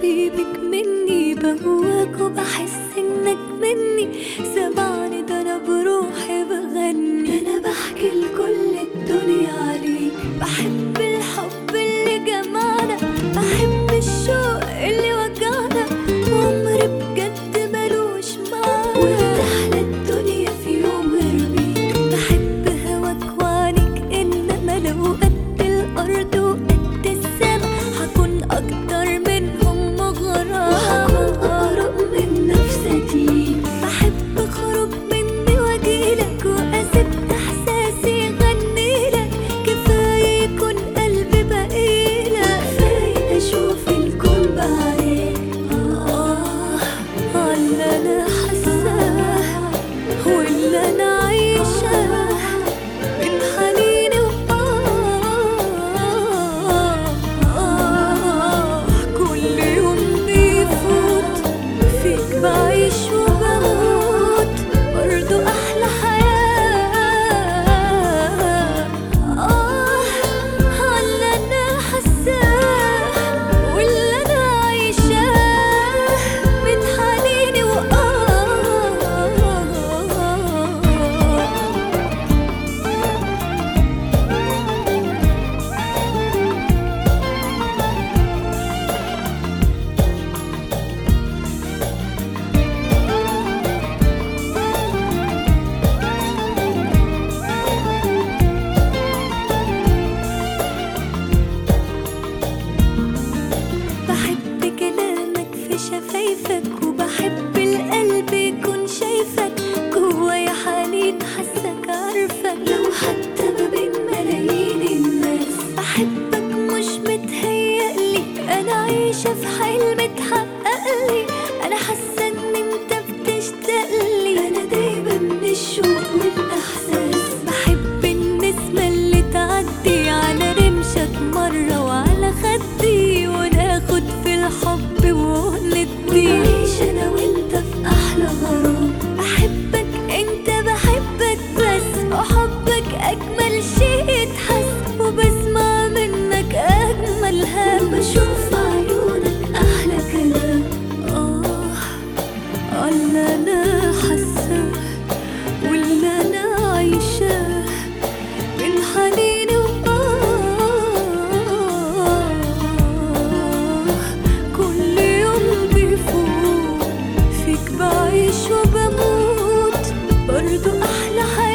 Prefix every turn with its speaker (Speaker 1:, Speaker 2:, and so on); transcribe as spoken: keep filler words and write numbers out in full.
Speaker 1: حبيبك مني، بهواك وبحس انك مني، سمعني ده انا بروحي بغني، انا بحكي لكل الدنيا عليك، بحب الحب اللي جمعنا، بحب الشوق اللي وجعنا، وعمري بجد ملوش معنى، وتحلى الدنيا في يوم غير بيك، بحب هواك وعنيك، انما لو قد الارض وقد السما هكون اكتر منهم مغرم، وهكون اقرب من نفسك ليك، بحب اخرج مني واجيلك، واسيب احساسي يغنيلك، كفايه يكون قلبي بقيلك، كفايه اشوف الكون بعينيك، اه على انا حاساه واللي انا عايشاه من حنيني، وآه كل يوم بيفوت فيك بعيش وبموت، برضو أحلى حياة، آه عاللي أنا حاساه واللي أنا عايشاه من حنيني، وآه بحب كلامك في شفايفك، وبحب القلب يكون شايفك، جوايا حنين حاسك عارفك، لو حتى ما بين ملايين الناس، بحبك مش متهيألي، انا عايشة في حلم اتحققلي، انا حاسة ان انت بتشتاقلي، انا دايما من الشوق والاحساس، بحب النسمة اللي تعدي على رمشك مرة وعلى خدي، وناخد في الحب وندي، ونعيش انا وانت في احلى غرام، بحبك انت بحبك بس، وحبك اجمل شيء يتحس، وبسمع منك اجمل هم، بشوف عيونك احلى كلام، اه اللي انا حاساه واللي انا عايشاه من حنيني، وآه كل يوم بيفوت فيك بعيش وبموت، برضو أحلى حياة.